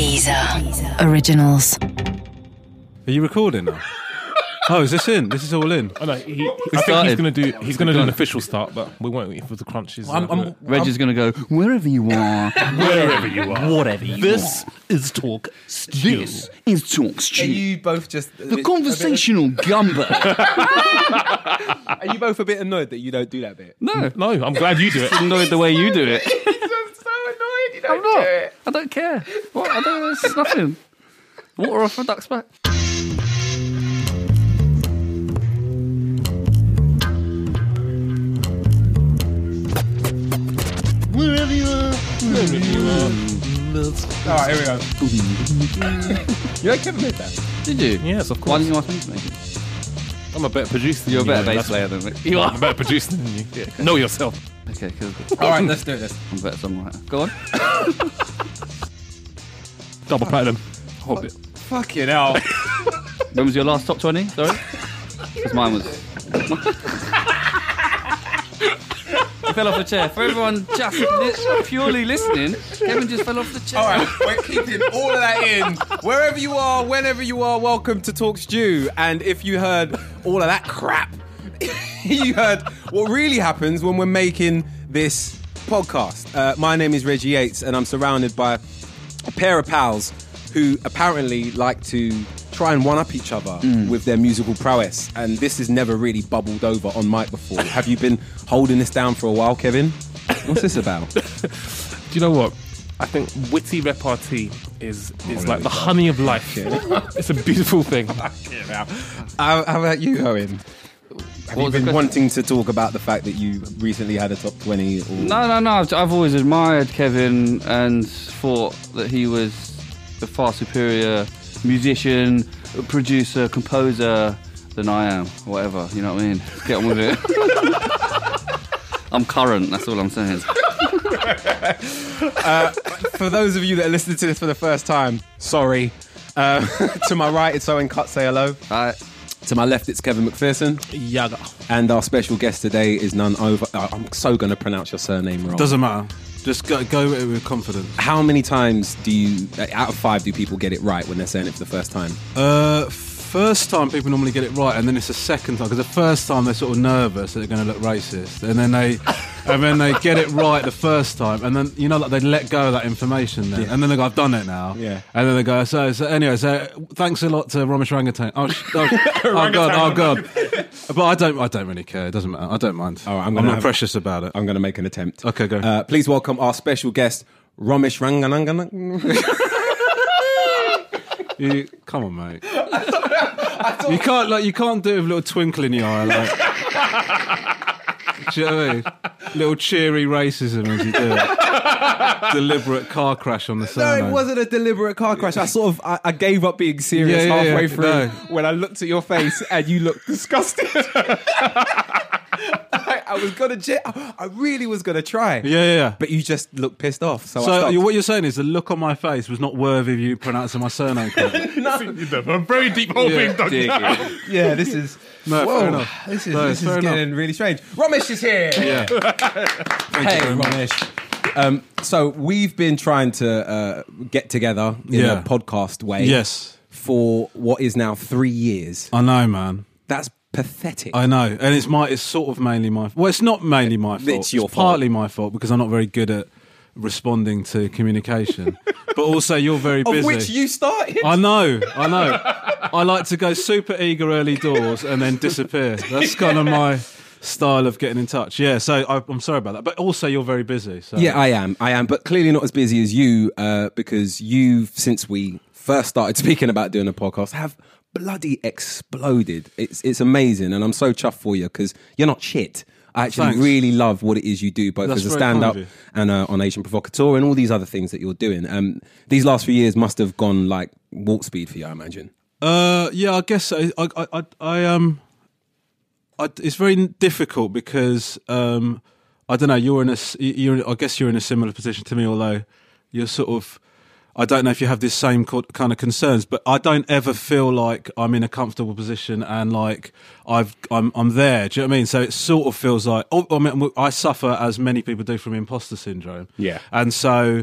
Deezer Originals. Are you recording now? Oh, is this in? This is all in. Oh, no, I think he's going to do an official start, but we won't wait for the crunches. Reg is going to go wherever you are, wherever you are, whatever you this are. is Talk Stew. This is Talk Stew. Are you both just The conversational gumbo. Are you both a bit annoyed that you don't do that bit? No, I'm glad you do it. annoyed the way you do it. I'm so annoyed you don't I'm not. do it. I don't care. What? I don't. It's nothing. Water off a duck's back. Wherever you are. Alright, here we go. You like Kevin made that? Did you? Yes, of Why course. didn't you ask me to make it? I'm a better producer than You're a you. better bass That's- player than me. You are a better producer than you. Yeah. Know yourself. Okay, cool. Alright, let's do this. I'm a better songwriter. Go on. Double platinum. Hobbit. Fucking hell. When was your last top 20? Sorry? Because mine was. He fell off the chair. For everyone just purely listening, Kevin just fell off the chair. Alright, we're keeping all of that in. Wherever you are, whenever you are, welcome to Talk Stew. And if you heard all of that crap, you heard what really happens when we're making this podcast. My name is Reggie Yates, and I'm surrounded by a pair of pals who apparently like to try and one-up each other with their musical prowess. And this has never really bubbled over on mic before. Have you been holding this down for a while, Kevin? What's this about? Do you know what? I think witty repartee is like the honey of life. It's a beautiful thing. How about you, Owen? Have you was the been question? wanting to talk about the fact that you recently had a top 20? Or... No. I've always admired Kevin and thought that he was a far superior musician, producer, composer than I am. Whatever, you know what I mean? Get on with it. I'm current, that's all I'm saying. For those of you that are listening to this for the first time, sorry. To my right, it's Owen Cut. Say hello. Alright. To my left, it's Kevin McPherson. Yaga. And our special guest today is none over... I'm so going to pronounce your surname wrong. Doesn't matter. Just go with it with confidence. How many times do you... out of 5 do people get it right when they're saying it for the first time? First time people normally get it right, and then it's the second time, because the first time they're sort of nervous that they're going to look racist, and then they get it right the first time, and then like they let go of that information then, and then they go, I've done it now, Yeah. and then they go, so anyway, thanks a lot to Ramesh Rangatane. Oh god, but I don't really care. It doesn't matter. I don't mind. All right, I'm not precious about it. I'm going to make an attempt. Okay, go. Please welcome our special guest, Ramesh Ranganangan. Come on, mate. You can't do it with a little twinkle in your eye, do you know what I mean? Little cheery racism as you do it. Deliberate car crash on the No, surname. it wasn't a deliberate car crash. I gave up being serious halfway through when I looked at your face and you looked disgusted. I really was gonna try. Yeah. But you just looked pissed off. So I So stopped. what you're saying is the look on my face was not worthy of you pronouncing my surname correctly. A very deep hole being done. Yeah, this is. No, Whoa, fair enough. This is, No, this is fair getting enough. really strange. Ramesh is here. Yeah. Hey, Ramesh. So we've been trying to get together in a podcast way. Yes. For what is now 3 years. I know, man. That's pathetic. I know. And it's sort of mainly my fault. Well, it's not mainly my fault. It's your fault. Partly my fault because I'm not very good at responding to communication. But also you're very busy. Of which you started. I know. I like to go super eager early doors and then disappear. That's kind of my style of getting in touch. Yeah, so I'm sorry about that. But also you're very busy. So. Yeah, I am, but clearly not as busy as you, because you've, since we first started speaking about doing a podcast, have bloody exploded. It's amazing, and I'm so chuffed for you because you're not shit. I actually Thanks. really love what it is you do, both That's as a very stand-up kind of and on Asian Provocateur and all these other things that you're doing. These last few years must have gone like walk speed for you, I imagine. Yeah, I guess so. It's very difficult because I don't know. I guess you're in a similar position to me, although you're sort of. I don't know if you have this same kind of concerns, but I don't ever feel like I'm in a comfortable position and like I'm there. Do you know what I mean? So it sort of feels like I suffer, as many people do, from imposter syndrome. Yeah. And so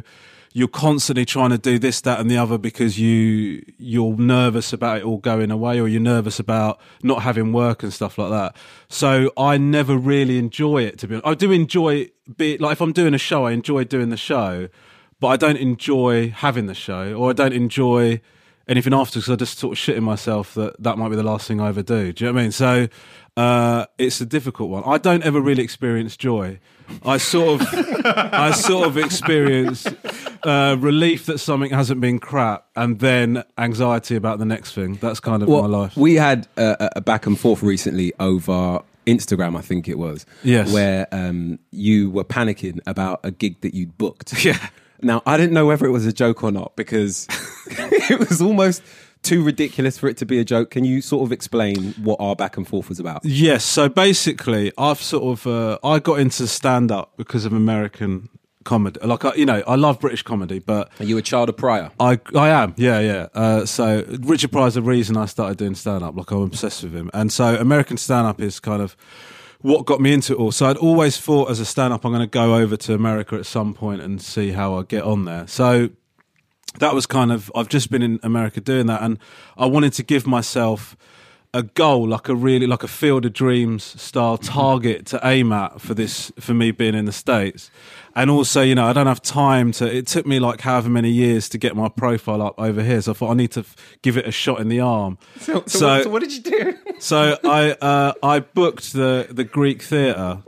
you're constantly trying to do this, that, and the other because you're nervous about it all going away, or you're nervous about not having work and stuff like that. So I never really enjoy it, to be honest. I do enjoy like if I'm doing a show, I enjoy doing the show, but I don't enjoy having the show, or I don't enjoy anything after, because I just sort of shitting myself that might be the last thing I ever do. Do you know what I mean? So it's a difficult one. I don't ever really experience joy. I sort of experience relief that something hasn't been crap, and then anxiety about the next thing. That's kind of my life. We had a back and forth recently over Instagram, I think it was. Yes. Where you were panicking about a gig that you'd booked. Yeah. Now, I didn't know whether it was a joke or not, because it was almost too ridiculous for it to be a joke. Can you sort of explain what our back and forth was about? Yes. So basically, I've sort of I got into stand-up because of American comedy. Like, I love British comedy, but Are you a child of Pryor? I am. Yeah. So Richard Pryor's the reason I started doing stand-up. Like, I'm obsessed with him, and so American stand-up is kind of what got me into it all. So I'd always thought, as a stand-up, I'm going to go over to America at some point and see how I get on there. So that was kind of, I've just been in America doing that, and I wanted to give myself a goal, like a Field of Dreams style target to aim at for me being in the States. And also, I don't have time it took me like however many years to get my profile up over here. So I thought I need to give it a shot in the arm. So what did you do? So I booked the Greek Theatre.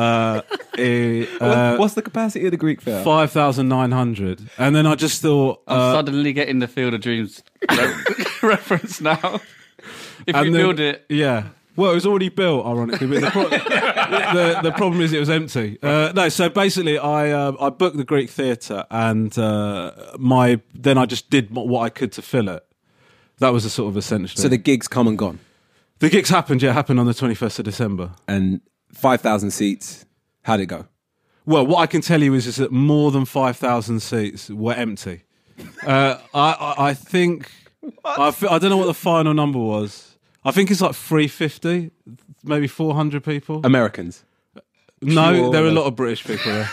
What's the capacity of the Greek Theatre? 5,900. And then I just thought... I'm suddenly getting the Field of Dreams reference now. If you build it... Yeah. Well, it was already built, ironically, but the problem is it was empty. No, so basically I booked the Greek Theatre, and then I just did what I could to fill it. That was a sort of essentially... So the gigs come and gone? The gigs happened on the 21st of December. And 5,000 seats, how'd it go? Well, what I can tell you is that more than 5,000 seats were empty. I think... I don't know what the final number was. I think it's like 350, maybe 400 people. Americans? No, there are a lot of British people there.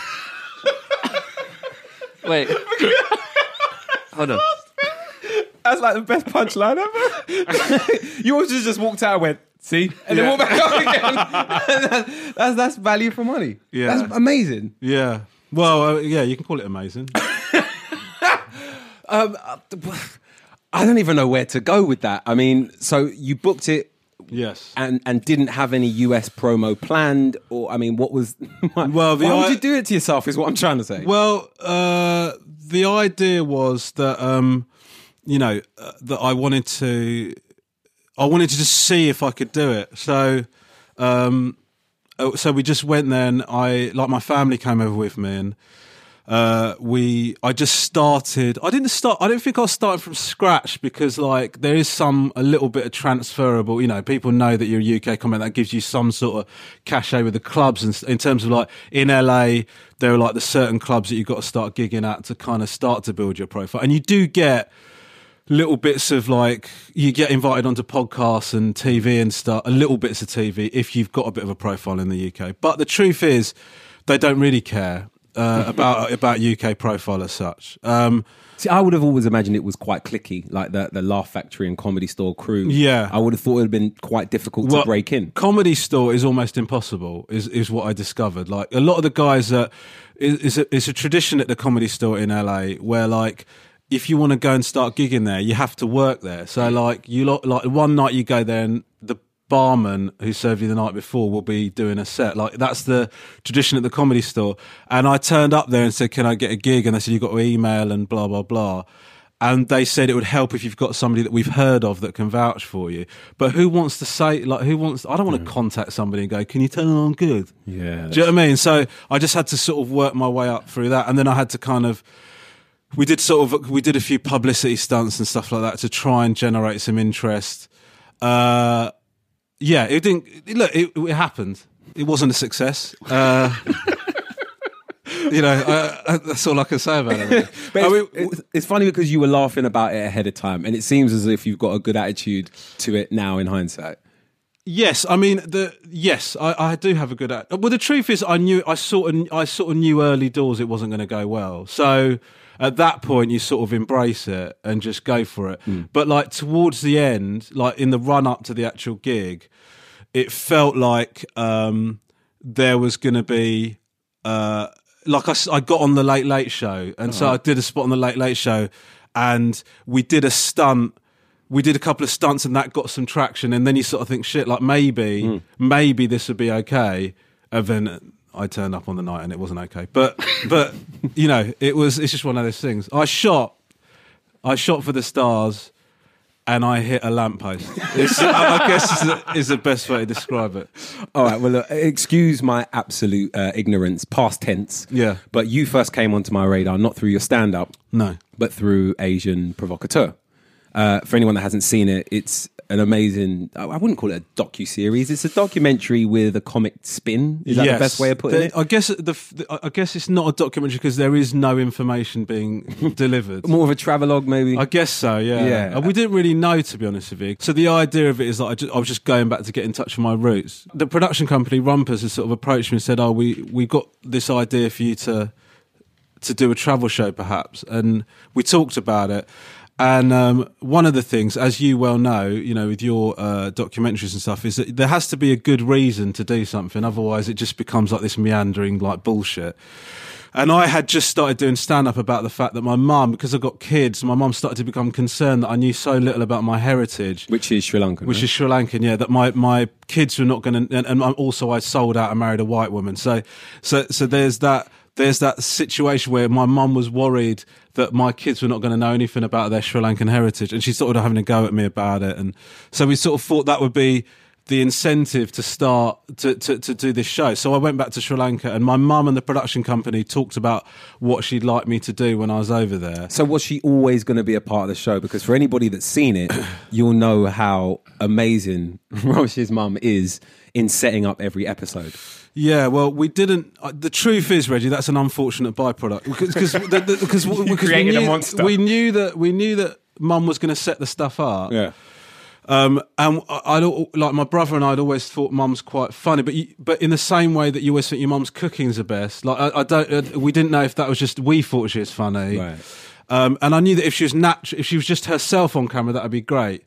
Wait. Hold on. That's like the best punchline ever. You always just walked out and went, see? And then walked back up again. That's value for money. Yeah. That's amazing. Yeah. Well, you can call it amazing. I don't even know where to go with that. I mean, so you booked it, yes, and didn't have any US promo planned, or I mean, what was? Why would you do it to yourself? Is what I'm trying to say. Well, the idea was that that I wanted to just see if I could do it. So we just went there, and my family came over with me, and. I just started. I don't think I started from scratch, because like there is a little bit of transferable. People know that you're a UK comic. That gives you some sort of cachet with the clubs, and in terms of like in LA, there are like the certain clubs that you've got to start gigging at to kind of start to build your profile, and you do get little bits of like you get invited onto podcasts and TV and stuff. Little bits of TV if you've got a bit of a profile in the UK. But the truth is, they don't really care. About UK profile as such. See, I would have always imagined it was quite cliquey, like the Laugh Factory and Comedy Store crew. Yeah, I would have thought it would have been quite difficult to break in. Comedy Store is almost impossible, is what I discovered. Like a lot of the guys that it's a tradition at the Comedy Store in LA where like if you want to go and start gigging there, you have to work there. So like one night you go there and the barman who served you the night before will be doing a set. Like that's the tradition at the Comedy Store. And I turned up there and said, can I get a gig? And they said, you've got to email and blah blah blah. And they said it would help if you've got somebody that we've heard of that can vouch for you. But who wants to say, like, I don't want to contact somebody and go, can you tell them I'm good? Yeah. Do you know what I mean? So I just had to sort of work my way up through that. And then I had to kind of, we did a few publicity stunts and stuff like that to try and generate some interest. Yeah, it didn't. It happened. It wasn't a success. That's all I can say about it. But it's funny because you were laughing about it ahead of time, and it seems as if you've got a good attitude to it now in hindsight. Yes, I mean, I do have a good attitude. Well, the truth is, I sort of knew early doors it wasn't going to go well. So at that point you sort of embrace it and just go for it. But like towards the end, like in the run up to the actual gig, it felt like there was going to be like I got on the Late Late Show, and so I did a spot on the Late Late Show, and we did a stunt. We did a couple of stunts, and that got some traction. And then you sort of think, shit, like maybe this would be okay. And then I turned up on the night, and it wasn't okay. But you know, it's just one of those things. I shot for the stars, and I hit a lamppost. I guess is the best way to describe it. All right, well, look, excuse my absolute ignorance, past tense. Yeah. But you first came onto my radar, not through your stand-up, No. but through Asian Provocateur. For anyone that hasn't seen it, it's an amazing, I wouldn't call it a docu-series. It's a documentary with a comic spin. Is that the best way of putting it? I guess I guess it's not a documentary because there is no information being delivered. More of a travelogue, maybe? I guess so, yeah. Yeah. We didn't really know, to be honest with you. So the idea of it is that I was just going back to get in touch with my roots. The production company, Rumpers, has sort of approached me and said, we got this idea for you to do a travel show, perhaps. And we talked about it. And one of the things, as you well know, with your documentaries and stuff, is that there has to be a good reason to do something. Otherwise, it just becomes like this meandering, like bullshit. And I had just started doing stand-up about the fact that my mum, because I've got kids, my mum started to become concerned that I knew so little about my heritage. Which is Sri Lankan. Which is Sri Lankan, yeah, that my kids were not going to... And also I sold out and married a white woman. So there's that situation where my mum was worried that my kids were not going to know anything about their Sri Lankan heritage, and she started having a go at me about it. And so we sort of thought that would be the incentive to start to do this show. So I went back to Sri Lanka, and my mum and the production company talked about what she'd like me to do when I was over there. So was she always going to be a part of the show? Because for anybody that's seen it, you'll know how amazing Rosh's mum is in setting up every episode. Yeah, well, we didn't. The truth is, Reggie, that's an unfortunate byproduct because we knew that Mum was going to set the stuff up. Yeah. And I like my brother and I'd always thought Mum's quite funny, but in the same way that you always think your mum's cooking's the best. Like we didn't know if that was just we thought she was funny. Right. And I knew that if she was just herself on camera, that'd be great.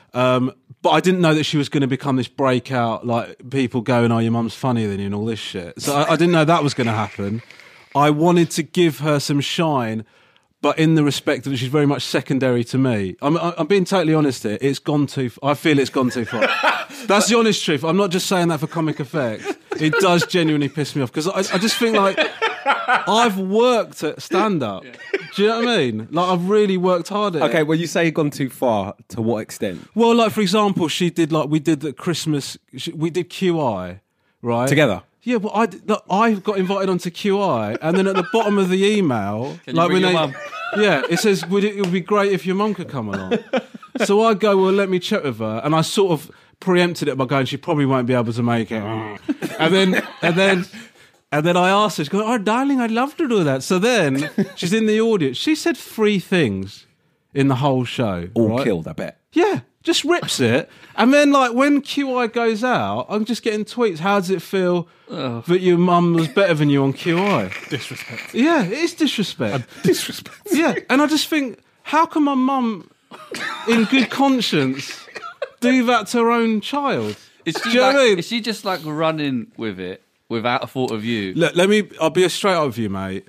But I didn't know that she was going to become this breakout, like people going, "Oh, your mum's funnier than you," and all this shit. So I didn't know that was going to happen. I wanted to give her some shine, but in the respect that she's very much secondary to me. I'm being totally honest here. I feel it's gone too far. That's the honest truth. I'm not just saying that for comic effect. It does genuinely piss me off because I just think like I've worked at stand-up. Do you know what I mean? Like I've really worked hard at it. Okay, well you say gone too far. To what extent? Well, like for example, we did the Christmas. We did QI, right? Together. Yeah, well, I got invited onto QI, and then at the bottom of the email, Can you bring your mum? Yeah, it says it would be great if your mum could come along. So I go, well, let me check with her, and I sort of preempted it by going, she probably won't be able to make it, and then I asked her, she goes, "Oh, darling, I'd love to do that." So then she's in the audience. She said 3 things in the whole show. All right? killed, I bet. Yeah, just rips it. And then, like, when QI goes out, I'm just getting tweets. How does it feel that your mum was better than you on QI? Disrespect. Yeah, it is disrespect. Disrespect. Yeah, and I just think, how can my mum, in good conscience, do that to her own child? Is Do you know what I mean? Is she just like running with it without a thought of you? Look, I'll be straight up with you, mate.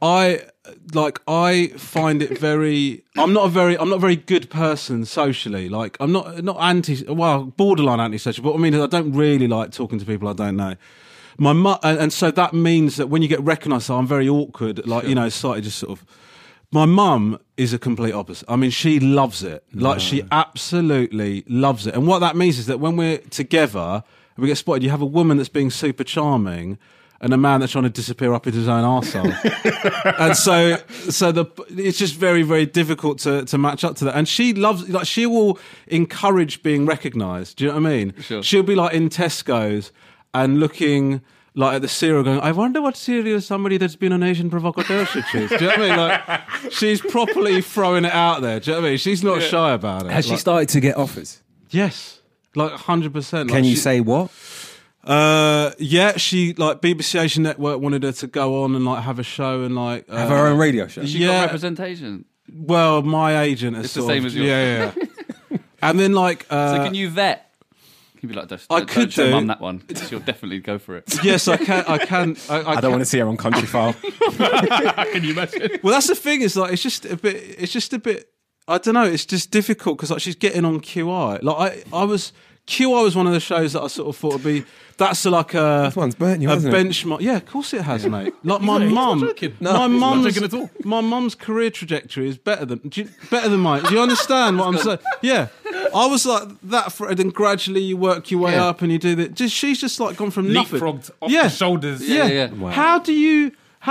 I find it very. I'm not a very good person socially. Like I'm not borderline antisocial. But I mean, I don't really like talking to people I don't know. My mum, and so that means that when you get recognised, I'm very awkward. Like slightly just sort of. My mum is a complete opposite. I mean, she loves it. Like she absolutely loves it. And what that means is that when we're together and we get spotted, you have a woman that's being super charming and a man that's trying to disappear up into his own arsehole. And so it's just very, very difficult to match up to that. And she loves, like, she will encourage being recognised. Do you know what I mean? Sure. She'll be like in Tesco's and looking like at the cereal going, "I wonder what cereal somebody that's been an Asian provocateur should choose." Do you know what I mean? Like, she's properly throwing it out there. Do you know what I mean? She's not shy about it. Has she started to get offers? Yes. Like 100%. Can you say what? Yeah, she like BBC Asian Network wanted her to go on and like have a show and like Have her own radio show. She Yeah. got representation. Well, my agent is It's the sort same of, as yours. Yeah. And then like So can you vet? You'd be like, I don't could show do. Mum that one. She'll definitely go for it. yes, I can. I don't want to see her on Country File. Can you imagine? Well, that's the thing. Is like it's just a bit. I don't know. It's just difficult because like she's getting on QI. Like QI was one of the shows that I sort of thought would be. That's like a This one's burnt you, a hasn't it? benchmark. Yeah, of course it has, mate. Like my He's not mum, joking. my he's not mum's joking at all. my mum's career trajectory is better than mine. Do you understand what I'm saying? Yeah, I was like that for, and then gradually you work your way Yeah. up and you do that. She's just like gone from nothing. Leapfrogged off Yeah. the shoulders. Yeah. Wow. How do you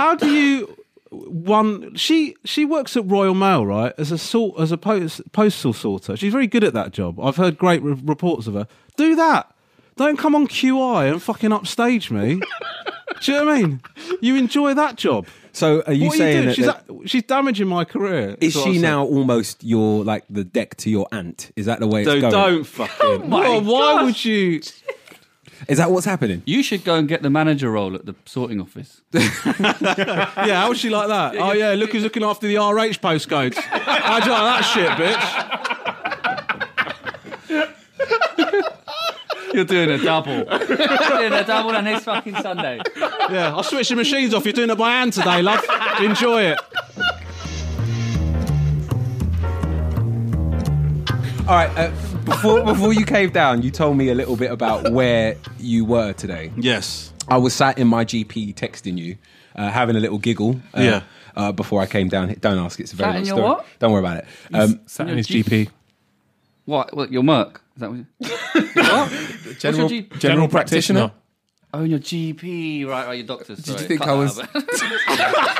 she works at Royal Mail, right, as a postal sorter. She's very good at that job. I've heard great reports of her. Do that. Don't come on QI and fucking upstage me. Do you know what I mean? You enjoy that job. So are you What are saying you doing? that She's damaging my career. is That's what she I said. now almost your like the deck to your aunt? Is that the way it's Dude, going? don't fucking. my Well, why gosh. would you? Is that what's happening? You should go and get the manager role at the sorting office. Yeah, how would she like that? Oh yeah, look who's looking after the RH postcodes. How'd you like that shit, bitch? You're doing a double. You're doing a double on this fucking Sunday. Yeah, I'll switch the machines off. You're doing it by hand today, love. Enjoy it. All right. Before you cave down, you told me a little bit about where you were today. Yes. I was sat in my GP texting you, having a little giggle. Before I came down. Don't ask. It's a very Sat long in your story. what? Don't worry about it. Sat in his GP. What? Your Merc? Is that what? What? General, What's your G- general practitioner. Oh, your GP, right? Your doctor. Sorry. you think Cut I that was- out, but- Cut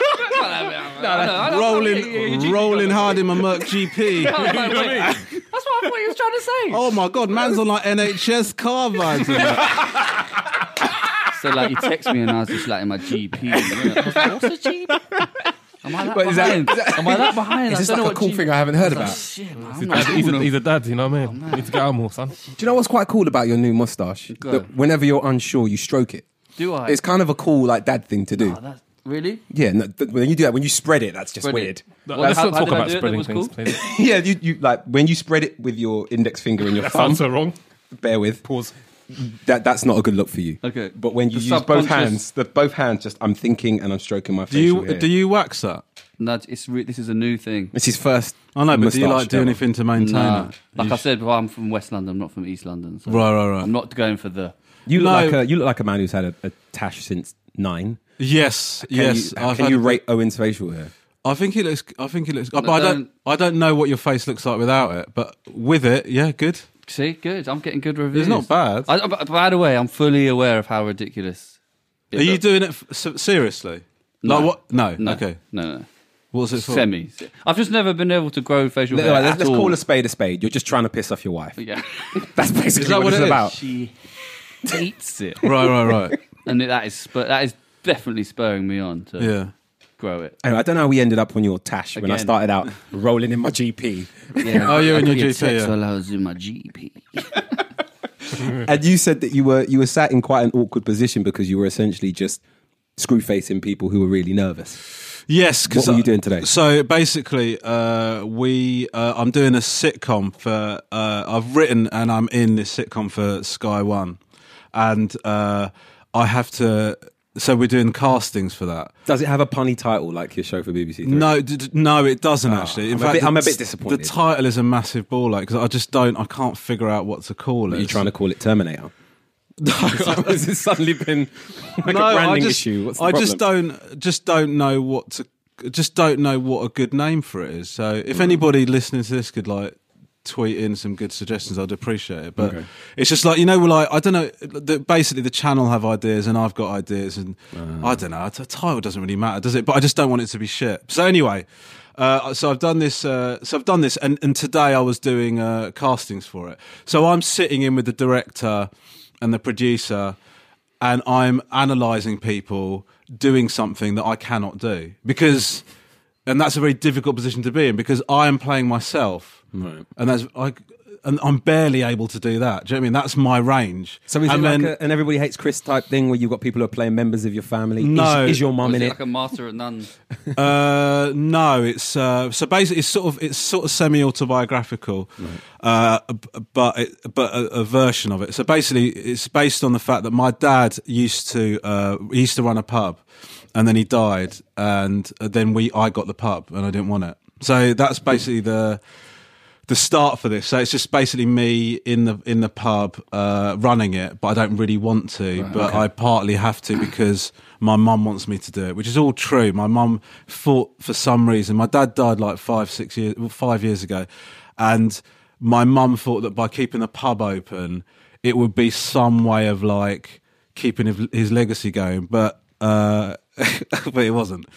that out. Rolling hard in my Merc GP. That's what I thought he was trying to say. Oh my god, man's on like NHS car vibes. And that. So like you text me and I was just like in my GP. I was like, what's a GP? Am I that But is that- behind? Am I that behind? Is this I don't like a know cool what thing I haven't heard Like, about? shit, man, I'm He's, not a, cool he's enough. a dad, you know what I mean? You need to get out more, son. Do you know what's quite cool about your new moustache? Go That on. whenever you're unsure, you stroke it. Do I? It's kind of a cool like dad thing to do. Oh, that's, really? Yeah, no, when you do that, when you spread it, that's just Spread weird. it. No, Well, let's how- not how talk did I about do it that spreading was things, cool? please. Yeah, you like when you spread it with your index finger and your That thumb. sounds so wrong. Bear with. Pause. That's not a good look for you. Okay. But when you The use both subconscious- hands, both hands, just I'm thinking and I'm stroking my Do facial you hair. do you wax that? No, this is a new thing. It's his first. I know, but do you moustache like do ever. anything to maintain No. it? Like You I said, well, I'm from West London, I'm not from East London. So Right. I'm not going for the... You look No. like a man who's had a tash since 9. Yes, yes. Can you rate Owen's facial hair? I think it looks. But don't- I don't know what your face looks like without it. But with it, yeah, good. See, good. I'm getting good reviews. It's not bad. By the way, I'm fully aware of how ridiculous... Are you doing it seriously? No. Like what? No. No. Okay. No. What's it for? Semi. I've just never been able to grow facial hair Let's at all. call a spade a spade. You're just trying to piss off your wife. Yeah. That's basically Is that what it's it is? about. She hates it. Right. And that is definitely spurring me on to Yeah. grow it. Anyway, I don't know how we ended up on your tash when I Again. started out rolling in my GP. Yeah. Oh, you're in your GP, yeah. While I was in my GP. And you said that you were sat in quite an awkward position because you were essentially just screw facing people who were really nervous. Yes. What were you doing today? So basically, I'm doing a sitcom for. I've written and I'm in this sitcom for Sky One, and I have to. So we're doing castings for that. Does it have a punny title like your show for BBC Three? No, it doesn't actually. In fact, I'm a bit disappointed. The title is a massive ball ache because I can't figure out what to call it. Are you trying to call it Terminator? Has it suddenly been like a branding issue? What's the problem? just don't know what a good name for it is. So if anybody listening to this could like tweet in some good suggestions, I'd appreciate it. But it's just like, we're like, I don't know, basically the channel have ideas and I've got ideas and I don't know, a title doesn't really matter, does it? But I just don't want it to be shit. So anyway, so I've done this, and today I was doing castings for it. So I'm sitting in with the director and the producer and I'm analysing people doing something that I cannot do and that's a very difficult position to be in because I am playing myself. Right. And and I'm barely able to do that. Do you know what I mean? That's my range. So is and it then, like an Everybody Hates Chris type thing where you've got people who are playing members of your family? No. Is your mum Was in it it? like a master of none? no, it's so basically it's sort of semi-autobiographical, but a version of it. So basically, it's based on the fact that my dad used to run a pub, and then he died, and then I got the pub, and I didn't want it. So that's basically the start for this. So it's just basically me in the pub running it, but I don't really want to. Right, but I partly have to because my mum wants me to do it, which is all true. My mum fought for some reason. My dad died like 5 years ago, and my mum thought that by keeping the pub open, it would be some way of like keeping his legacy going. But but it wasn't.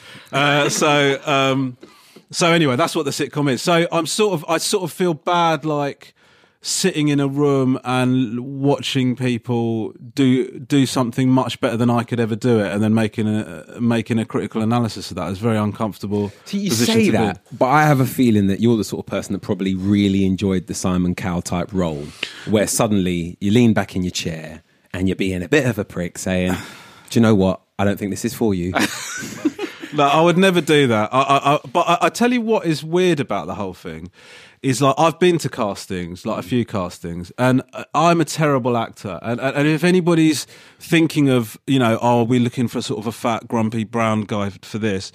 So anyway, that's what the sitcom is. So I sort of feel bad, like sitting in a room and watching people do something much better than I could ever do it, and then making a critical analysis of that. It's very uncomfortable. So you position say to that, be. but I have a feeling that you're the sort of person that probably really enjoyed the Simon Cowell type role, where suddenly you lean back in your chair and you're being a bit of a prick, saying, "Do you know what? I don't think this is for you." No, I would never do that. But I tell you what is weird about the whole thing is, like, I've been to castings, like a few castings, and I'm a terrible actor. And if anybody's thinking of, are we looking for sort of a fat, grumpy, brown guy for this?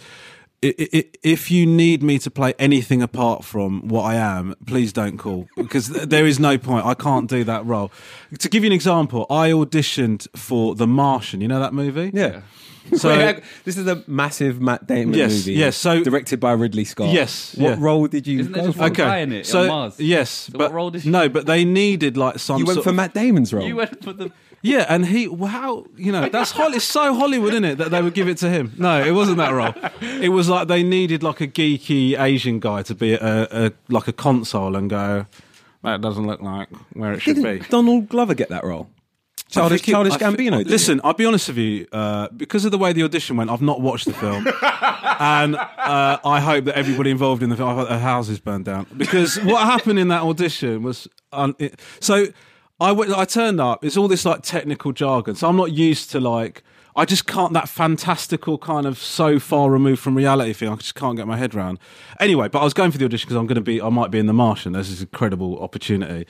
If you need me to play anything apart from what I am, please don't call, because there is no point. I can't do that role. To give you an example, I auditioned for The Martian. You know that movie? Yeah. So This is a massive Matt Damon Yes, movie. yes, so- directed by Ridley Scott. Yes, What yeah. role did you Isn't there go just for? one guy in it on Mars? Yes, So but what role did you- no, but they needed like some. You went sort for of, Matt Damon's role. You went for the. Yeah, and that's it's so Hollywood, isn't it, that they would give it to him? No, it wasn't that role. It was like they needed like a geeky Asian guy to be like a console and go, that doesn't look like where it should be. Didn't Donald Glover get that role? Childish Gambino. did Listen, I'll be honest with you. Because of the way the audition went, I've not watched the film, and I hope that everybody involved in the film, their houses burned down. Because what happened in that audition was, so I turned up. It's all this like technical jargon, so I'm not used to like. I just can't, that fantastical kind of so far removed from reality thing, I just can't get my head around. Anyway, but I was going for the audition because I might be in The Martian. There's this incredible opportunity.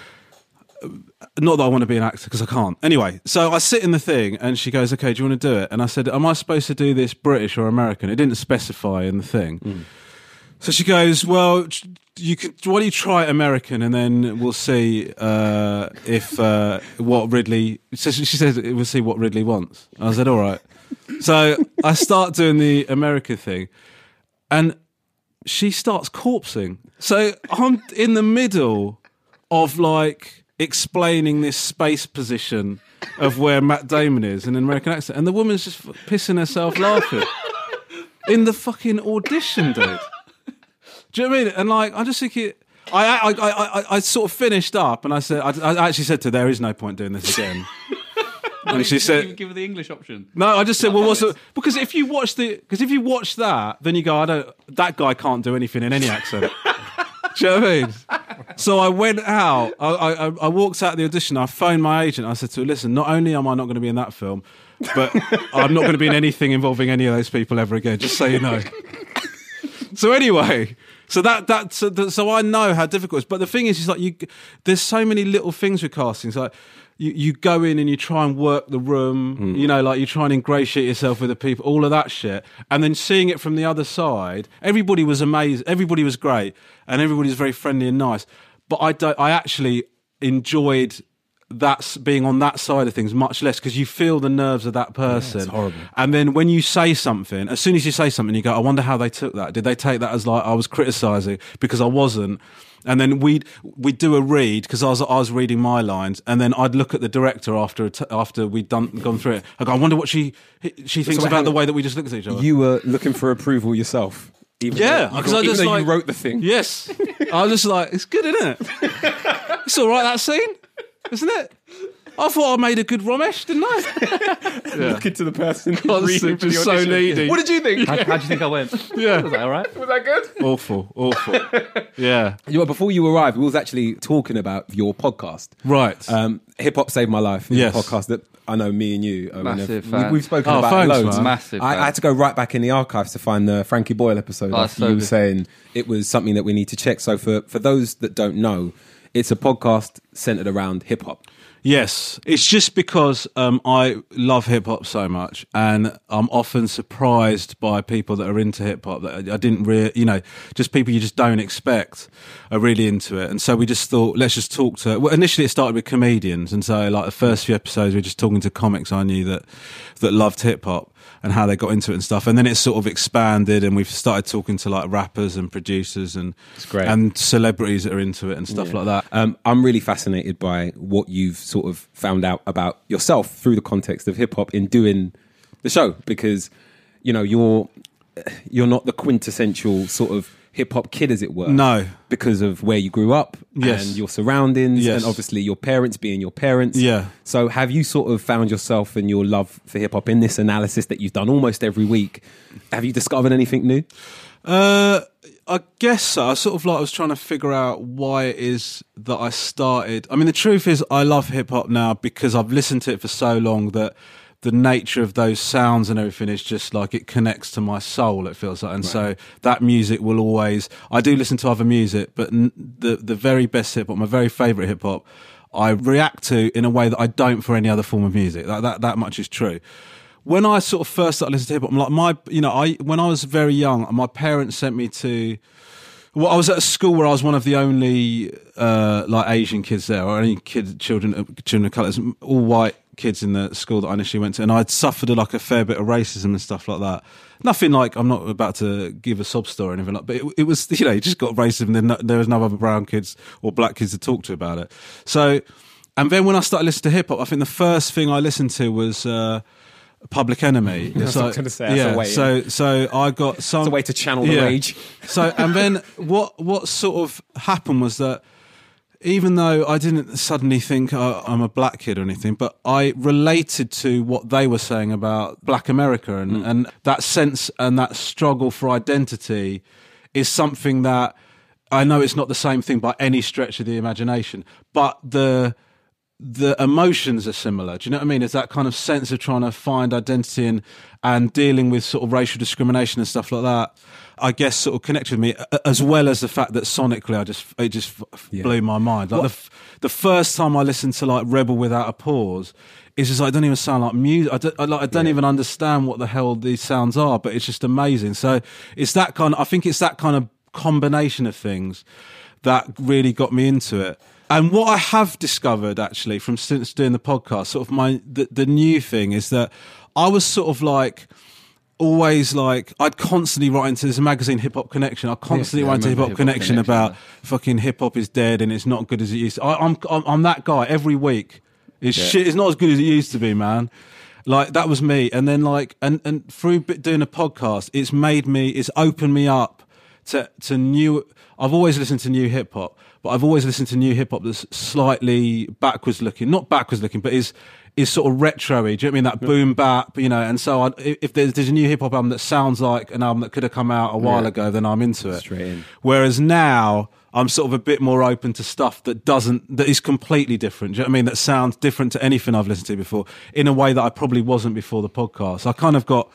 Not that I want to be an actor, because I can't. Anyway, so I sit in the thing and she goes, okay, do you want to do it? And I said, am I supposed to do this British or American? It didn't specify in the thing. So she goes, well, why don't you try it American, and then we'll see if what Ridley... So she says we'll see what Ridley wants. I said, all right. So I start doing the American thing, and she starts corpsing. So I'm in the middle of like explaining this space position of where Matt Damon is in an American accent, and the woman's just pissing herself laughing in the fucking audition, dude. Do you know what I mean? And like, I just think I sort of finished up, and I said, I actually said to her, there is no point doing this again. And she said, Give her the English option. no, I just said, well, because if you watch that, then you go, that guy can't do anything in any accent. Do you know what I mean? So I went out, I walked out of the audition, I phoned my agent, I said to her, listen, not only am I not going to be in that film, but I'm not going to be in anything involving any of those people ever again, just so you know. So anyway, so so I know how difficult it is. But the thing is like there's so many little things with castings. Like you go in and you try and work the room, like you try and ingratiate yourself with the people, all of that shit. And then seeing it from the other side, everybody was amazing, everybody was great, and everybody was very friendly and nice. But I actually enjoyed that's being on that side of things much less, because you feel the nerves of that person. it's horrible. And then when you say something, as soon as you say something, you go, I wonder how they took that. Did they take that as like I was criticising? Because I wasn't. And then we'd do a read, because I was reading my lines, and then I'd look at the director after we'd gone through it. I go, I wonder what she thinks about the way that we just looked at each other. You were looking for approval yourself. Yeah, because I just you wrote the thing. Yes, I was just like, it's good, isn't it? It's all right, that scene, isn't it? I thought I made a good Ramesh, didn't I? Look into the person reading Honestly, for the just so audition. needy. What did you think? How do you think I went? Yeah. Was that all right? Was that good? Awful. Yeah. You know, before you arrived, we was actually talking about your podcast. Right. Hip Hop Saved My Life. Yes. A podcast that I know me and you. Massive fan. We've spoken Oh, about thanks, it loads. man. Massive I fan. had to go right back in the archives to find the Frankie Boyle episode. Oh, After so you were good. saying it was something that we need to check. So for those that don't know, it's a podcast centered around hip hop. Yes, it's just because I love hip hop so much, and I'm often surprised by people that are into hip hop that I didn't really, just people you just don't expect are really into it. And so we just thought, let's just talk to. Well, initially it started with comedians, and so like the first few episodes we were just talking to comics I knew that loved hip hop and how they got into it and stuff. And then it sort of expanded, and we've started talking to like rappers and producers and great. and celebrities that are into it and stuff like that. I'm really fascinated by what you've sort of found out about yourself through the context of hip hop in doing the show, because you're not the quintessential sort of hip hop kid, as it were. No. Because of where you grew up Yes. and your surroundings, Yes. and obviously your parents being your parents. Yeah. So have you sort of found yourself and your love for hip hop in this analysis that you've done almost every week? Have you discovered anything new? I guess so. I was trying to figure out why it is that I started. I mean, the truth is I love hip hop now because I've listened to it for so long that the nature of those sounds and everything is just like it connects to my soul, it feels like. And so that music will always, I do listen to other music, but the very best hip hop, my very favourite hip hop, I react to in a way that I don't for any other form of music. That much is true. When I sort of first started listening to hip hop, like when I was very young, my parents sent me to. Well, I was at a school where I was one of the only like Asian kids there, or any children of colour, all white kids in the school that I initially went to, and I'd suffered like a fair bit of racism and stuff like that. Nothing like, I'm not about to give a sob story or anything like, but it was, you just got racism. Then there was no other brown kids or black kids to talk to about it. So, and then when I started listening to hip hop, I think the first thing I listened to was Public Enemy. That's what I was gonna say, that's a way in. So I got some. It's a way to channel the rage. So, and then what sort of happened was that even though I didn't suddenly think I'm a black kid or anything, but I related to what they were saying about Black America, and that sense and that struggle for identity is something that I know it's not the same thing by any stretch of the imagination, but the emotions are similar. Do you know what I mean? It's that kind of sense of trying to find identity and dealing with sort of racial discrimination and stuff like that. I guess sort of connected with me, as well as the fact that sonically it just blew my mind. Like the first time I listened to like Rebel Without a Pause, it's just like, it doesn't even sound like music. I don't even understand what the hell these sounds are, but it's just amazing. So it's that I think it's that kind of combination of things that really got me into it. And what I have discovered actually since doing the podcast, sort of the new thing is that I was sort of like always like, I'd constantly write into this magazine, Hip Hop Connection. I constantly write into Hip Hop Connection about fucking hip hop is dead and it's not good as it used to. I'm that guy every week. Shit is not as good as it used to be, man. Like that was me. And then like, and through doing a podcast, it's opened me up to new. I've always listened to new hip hop, but I've always listened to new hip hop that's slightly backwards looking, not backwards looking, but is sort of retro-y. Do you know what I mean? That boom bap, and so if there's a new hip hop album that sounds like an album that could have come out a while ago, then I'm into it. Straight in. Whereas now I'm sort of a bit more open to stuff that is completely different. Do you know what I mean? That sounds different to anything I've listened to before in a way that I probably wasn't before the podcast. I kind of got.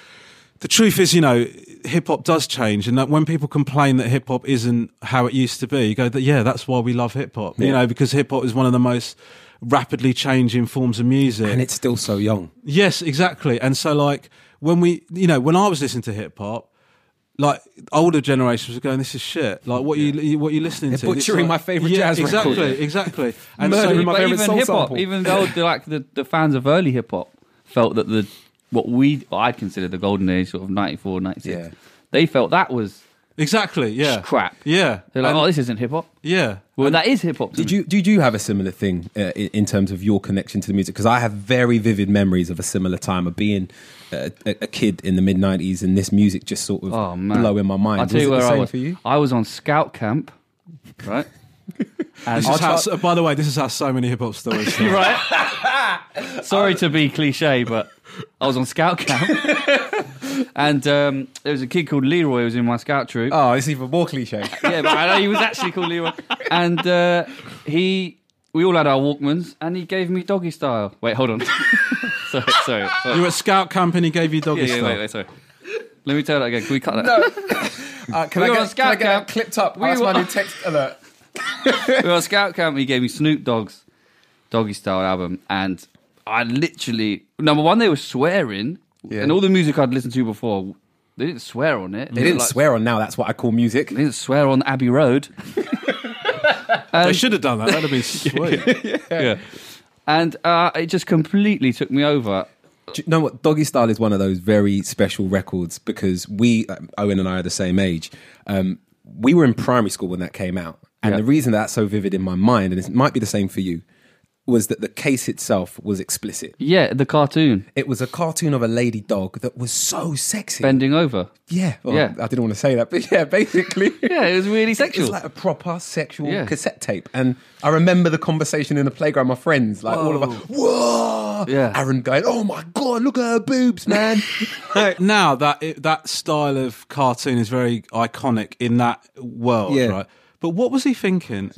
The truth is, hip hop does change, and that when people complain that hip hop isn't how it used to be, you go, yeah, that's why we love hip hop. Because hip hop is one of the most rapidly changing forms of music, and it's still so young. Yes, exactly. And so, like when I was listening to hip hop, like older generations were going, "This is shit." Like what you listening to? Butchering my favorite jazz record. Exactly. And Murdering my favorite even soul hip hop, sample. even though the fans of early hip hop felt that what I'd consider the golden age, sort of 94, 96, they felt that was exactly crap. Yeah, They're like, this isn't hip hop. Yeah. Well, that is hip hop. Did you have a similar thing in terms of your connection to the music? Because I have very vivid memories of a similar time of being a kid in the mid '90s, and this music just sort of blowing my mind. I'll tell you was it where the I same was. For you? I was on scout camp, right? And By the way, this is how so many hip hop stories start. right. Sorry to be cliche, but I was on scout camp, and there was a kid called Leroy who was in my scout troop. Oh, it's even more cliche. Yeah, but I know he was actually called Leroy, and we all had our Walkmans, and he gave me Doggy Style. Wait, hold on. sorry. You were at scout camp and he gave you Doggy Yeah, Style. wait, sorry. Let me tell that again. Can we cut that? No. Can I get that clipped up? That's my new text alert. We were on scout camp. He gave me Snoop Dogg's Doggy Style album, and I literally, number one, they were swearing, and all the music I'd listened to before, they didn't swear on it. They didn't swear on Now That's What I Call Music. They didn't swear on Abbey Road. They should have done that. That'd have been sweet. Yeah. And it just completely took me over. Do you know what? Doggy Style is one of those very special records because Owen and I are the same age. We were in primary school when that came out. And the reason that's so vivid in my mind, and it might be the same for you, was that the case itself was explicit. Yeah, the cartoon. It was a cartoon of a lady dog that was so sexy. Bending over. Yeah. Well, Yeah. I didn't want to say that, but yeah, basically. Yeah, it was really It sexual. was like a proper sexual Yeah. cassette tape. And I remember the conversation in the playground, my friends, like all of us, whoa! Yeah. Aaron going, oh my God, look at her boobs, man. Now that style of cartoon is very iconic in that world, Yeah. right? But what was he thinking?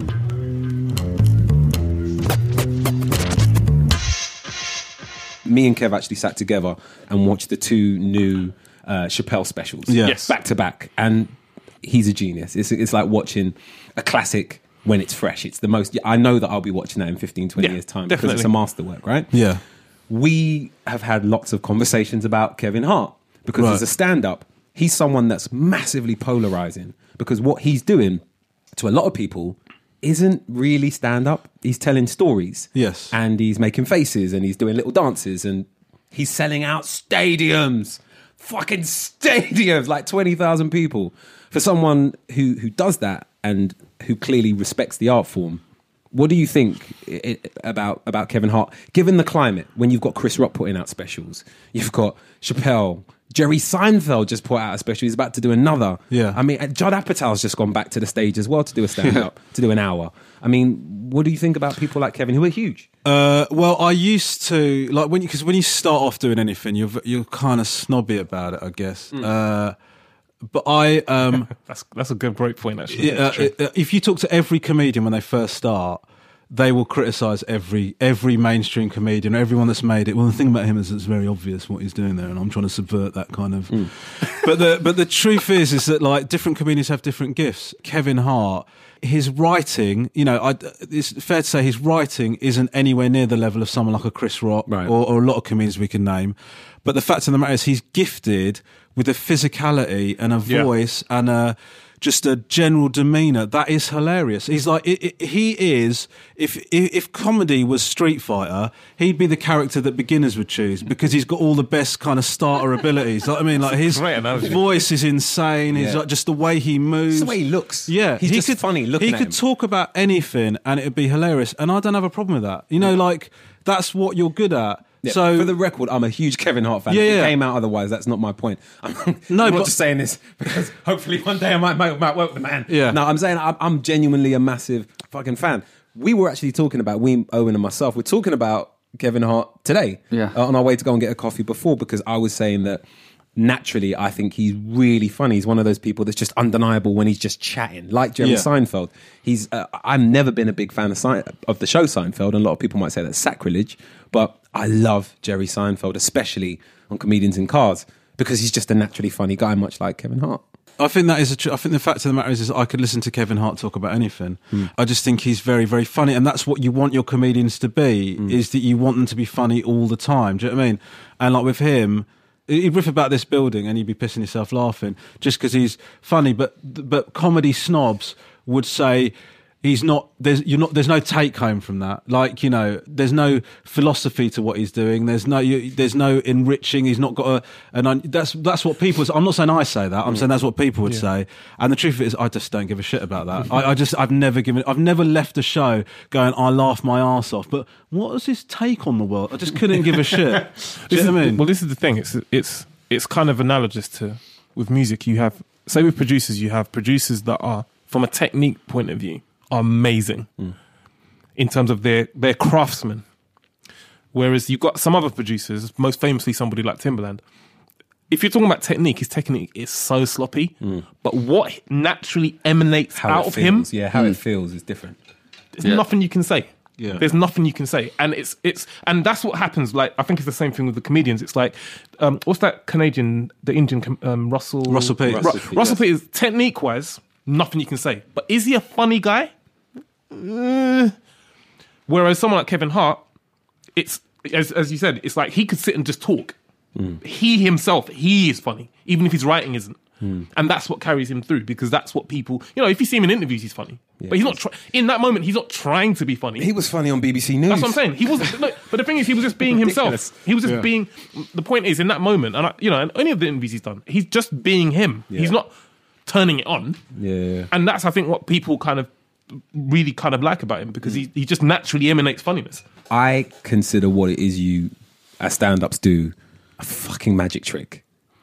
Me and Kev actually sat together and watched the two new Chappelle specials, Yes. back to back, and he's a genius. It's like watching a classic when it's fresh. It's the most. I know that I'll be watching that in 15, 20 years' time because it's a masterwork, right? Yeah. We have had lots of conversations about Kevin Hart because Right. as a stand-up, he's someone that's massively polarizing because what he's doing to a lot of people isn't really stand-up. He's telling stories. Yes. And he's making faces and he's doing little dances and he's selling out stadiums. Fucking stadiums, like 20,000 people. For someone who does that and who clearly respects the art form, what do you think about Kevin Hart? Given the climate, when you've got Chris Rock putting out specials, you've got Chappelle, Jerry Seinfeld just put out a special. He's about to do another. Yeah. I mean, Judd Apatow's just gone back to the stage as well to do a stand-up, to do an hour. I mean, what do you think about people like Kevin who are huge? Well, I used to like when you start off doing anything, you're kind of snobby about it, I guess. But I That's a good break point, actually. if you talk to every comedian when they first start, they will criticise every mainstream comedian, everyone that's made it. Well, the thing about him is it's very obvious what he's doing there, and I'm trying to subvert that kind of. But the truth is that like different comedians have different gifts. Kevin Hart, his writing, it's fair to say his writing isn't anywhere near the level of someone like a Chris Rock Right. or a lot of comedians we can name. But the fact of the matter is he's gifted with a physicality and a voice and just a general demeanour that is hilarious. He's like he is. If comedy was Street Fighter, he'd be the character that beginners would choose because he's got all the best kind of starter abilities. Like, I mean, like his great analogy. voice is insane. He's like just the way he moves, It's the way he looks. Yeah, He's just funny looking He at could him. talk about anything and it'd be hilarious. And I don't have a problem with that. Like that's what you're good at. Yeah, So for the record, I'm a huge Kevin Hart fan. Yeah, If it yeah. came out otherwise, that's not my point. I'm but- not just saying this because hopefully one day I might work the man. Yeah. No, I'm saying I'm genuinely a massive fucking fan. We were actually talking about, Owen and myself, we're talking about Kevin Hart today. Yeah. On our way to go and get a coffee before because I was saying that naturally I think he's really funny. He's one of those people that's just undeniable when he's just chatting, like Jerry Yeah. Seinfeld. He's I've never been a big fan of the show Seinfeld, and a lot of people might say that's sacrilege, but I love Jerry Seinfeld, especially on Comedians in Cars, because he's just a naturally funny guy, much like Kevin Hart. I think that is I think the fact of the matter is I could listen to Kevin Hart talk about anything. I just think he's very, very funny, and that's what you want your comedians to be, is that you want them to be funny all the time. Do you know what I mean? And like with him, he'd riff about this building and you'd be pissing yourself laughing just because he's funny. But comedy snobs would say he's not. There's no take home from that. Like there's no philosophy to what he's doing. There's no enriching. He's not got that's what people. I'm not saying I say that. I'm saying that's what people would say. And the truth of it is, I just don't give a shit about that. I've never left a show going, I laugh my arse off. But what was his take on the world? I just couldn't give a shit. Do you know what I mean? Well, this is the thing. It's kind of analogous to with music. You have, say with producers, you have producers that are, from a technique point of view, are amazing in terms of their craftsmen. Whereas you've got some other producers, most famously somebody like Timbaland. If you're talking about technique, his technique is so sloppy. But what naturally emanates How out it of him, feels. Yeah, how it feels is different. there's nothing you can say. Yeah. There's nothing you can say, and and that's what happens. Like, I think it's the same thing with the comedians. It's like, what's that Canadian, the Indian, Russell Peters. Russell Peters. Technique wise, nothing you can say. But is he a funny guy? Whereas someone like Kevin Hart, it's as you said, it's like he could sit and just talk. He himself, he is funny, even if his writing isn't. And that's what carries him through, because that's what people, if you see him in interviews, he's funny. But he's not, in that moment, he's not trying to be funny. He was funny on BBC News. That's what I'm saying. He wasn't, but the thing is, he was just being himself. He was just being, the point is, in that moment, and and any of the interviews he's done, he's just being him. Yeah. He's not turning it on. Yeah. And that's, I think, what people kind of really kind of like about him, because he just naturally emanates funniness. I consider what it is you, as stand-ups do, a fucking magic trick.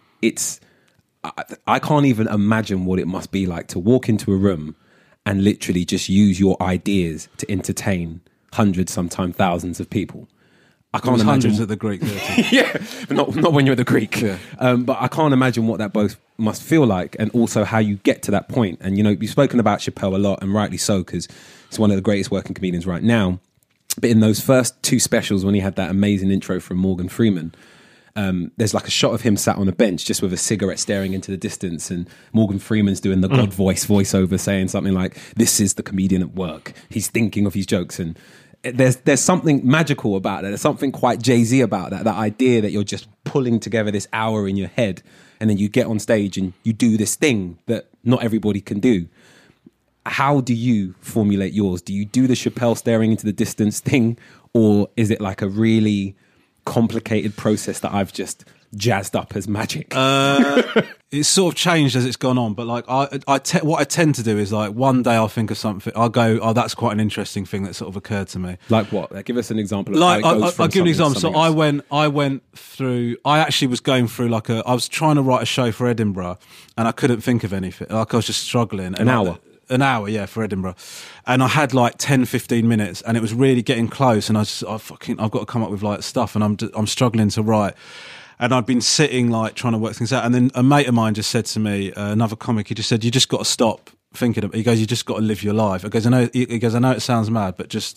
I can't even imagine what it must be like to walk into a room and literally just use your ideas to entertain hundreds, sometimes thousands of people. I can't imagine hundreds at the Greek theatre. yeah, but not when you're at the Greek. Yeah. But I can't imagine what that both must feel like, and also how you get to that point. And you've spoken about Chappelle a lot, and rightly so, because he's one of the greatest working comedians right now. But in those first two specials, when he had that amazing intro from Morgan Freeman, there's like a shot of him sat on a bench just with a cigarette staring into the distance, and Morgan Freeman's doing the God voiceover, saying something like, "This is the comedian at work. He's thinking of his jokes." And there's something magical about that. There's something quite Jay-Z about that idea that you're just pulling together this hour in your head, and then you get on stage and you do this thing that not everybody can do. How do you formulate yours? Do you do the Chappelle staring into the distance thing, or is it like a really complicated process that I've just jazzed up as magic? It's sort of changed as it's gone on, but like what I tend to do is, like, one day I'll think of something, I'll go, oh, that's quite an interesting thing that sort of occurred to me. Like what? Like, give us an example. Of Like, how it goes from I'll give an something to example. So something else. I went through. I actually was going through I was trying to write a show for Edinburgh, and I couldn't think of anything. Like, I was just struggling. An hour? An hour, yeah, for Edinburgh. And I had like 10, 15 minutes, and it was really getting close, and I've got to come up with like stuff, and I'm struggling to write. And I'd been sitting like trying to work things out, and then a mate of mine just said to me, another comic, he just said, "You just got to stop thinking of it." He goes, "You just got to live your life." I know it sounds mad, but just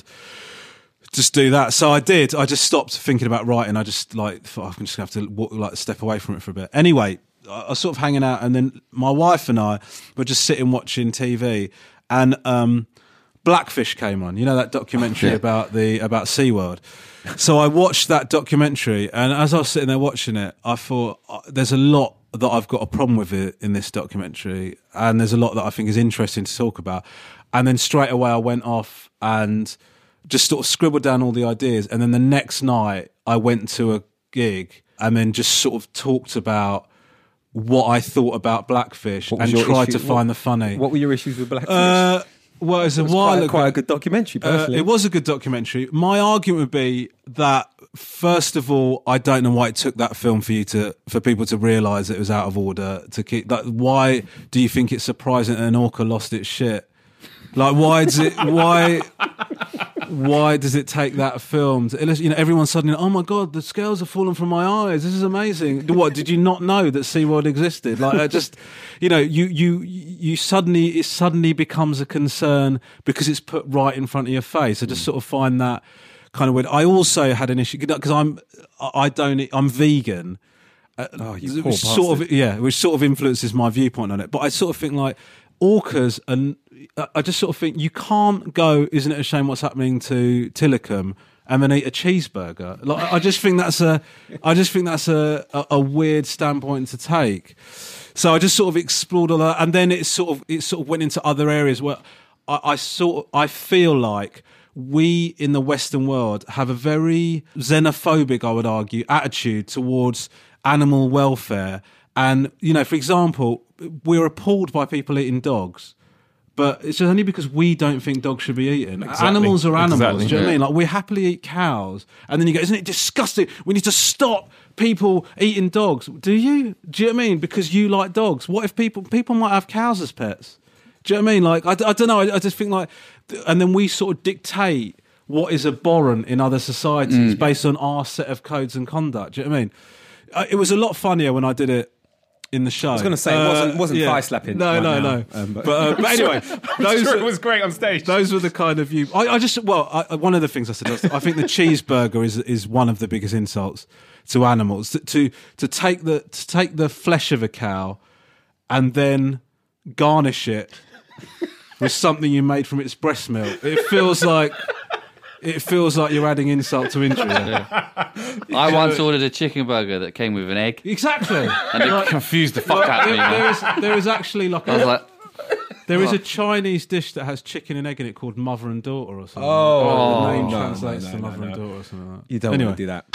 do that. So I did. I just stopped thinking about writing. I just thought, I'm just gonna have to step away from it for a bit. Anyway, I was sort of hanging out, and then my wife and I were just sitting watching TV, and Blackfish came on. You know that documentary about SeaWorld? So I watched that documentary, and as I was sitting there watching it, I thought, there's a lot that I've got a problem with it in this documentary, and there's a lot that I think is interesting to talk about. And then straight away I went off and just sort of scribbled down all the ideas, and then the next night I went to a gig and then just sort of talked about what I thought about Blackfish and tried to find the funny. What were your issues with Blackfish? Well, it was quite a good documentary, personally. It was a good documentary. My argument would be that, first of all, I don't know why it took that film for people to realise it was out of order. Why do you think it's surprising that an orca lost its shit? Like, why does it take that film to, everyone's suddenly, oh my God, the scales have fallen from my eyes. This is amazing. What, did you not know that SeaWorld existed? Like, I just, it suddenly becomes a concern because it's put right in front of your face. I just sort of find that kind of weird. I also had an issue because I'm vegan. Which sort of influences my viewpoint on it. But I sort of think like orcas, and I just sort of think you can't go, isn't it a shame what's happening to Tillicum, and then eat a cheeseburger. Like, I just think that's a weird standpoint to take. So I just sort of explored all that, and then it sort of went into other areas where I feel like we in the Western world have a very xenophobic, I would argue, attitude towards animal welfare. And, for example, we're appalled by people eating dogs, but it's only because we don't think dogs should be eaten. Exactly. Animals are animals. Exactly. Do you know what I mean? Like, we happily eat cows, and then you go, isn't it disgusting? We need to stop people eating dogs. Do you know what I mean? Because you like dogs. What if people might have cows as pets? Do you know what I mean? Like, I don't know. I just think like, and then we sort of dictate what is abhorrent in other societies based on our set of codes and conduct. Do you know what I mean? It was a lot funnier when I did it in the show. I was going to say it wasn't thigh slapping. No. But anyway, it was great on stage. Those were the kind of view. One of the things I said was, I think the cheeseburger is one of the biggest insults to animals. To take the flesh of a cow and then garnish it with something you made from its breast milk. It feels like you're adding insult to injury. I once ordered a chicken burger that came with an egg. Exactly. And it confused the fuck out of me, man. There is actually like there is a Chinese dish that has chicken and egg in it called mother and daughter or something. The name translates to mother and daughter or something like that. You don't want to do that.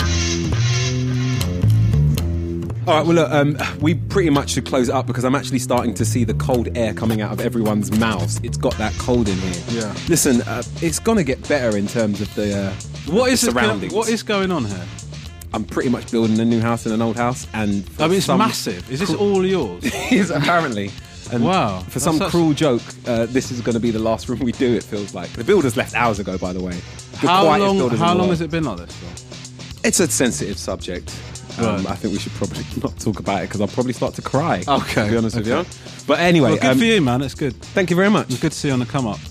All right, well, look, we pretty much should close it up because I'm actually starting to see the cold air coming out of everyone's mouths. It's got that cold in here. Yeah. Listen, it's going to get better in terms of the surroundings. What is going on here? I'm pretty much building a new house in an old house. And it's massive. Is this all yours? Yes, apparently. And wow. For some cruel joke, this is going to be the last room we do, it feels like. The builders left hours ago, by the way. How long has it been like this for? It's a sensitive subject. Right. I think we should probably not talk about it because I'll probably start to cry. Okay. To be honest with you. But anyway. Well, good for you, man. It's good. Thank you very much. It's good to see you on the come up.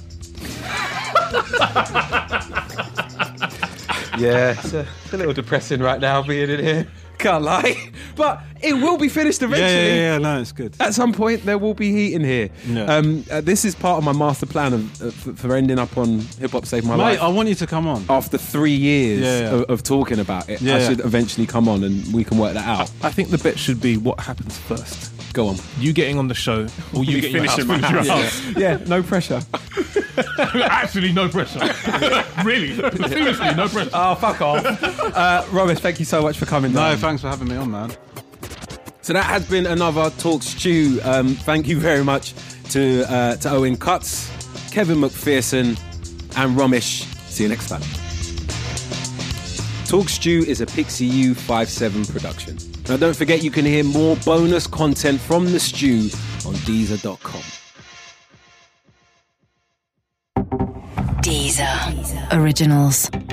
Yeah, it's a little depressing right now being in here. Can't lie. But it will be finished eventually. Yeah, no, it's good. At some point, there will be heat in here. Yeah. This is part of my master plan for ending up on Hip Hop Saved My Life. Mate, I want you to come on. After 3 years of talking about it, I should eventually come on and we can work that out. I think the bet should be what happens first. Go on. You getting on the show, or you getting finishing your my house. house. Yeah, no pressure. Actually, no pressure. Really, seriously, no pressure. Oh, fuck off. Robert, thank you so much for coming. No, thanks for having me on, man. So that has been another Talk Stew. Thank you very much to Owen Cutts, Kevin McPherson, and Romesh. See you next time. Talk Stew is a Pixie U57 production. Now don't forget you can hear more bonus content from the stew on Deezer.com. Deezer Originals.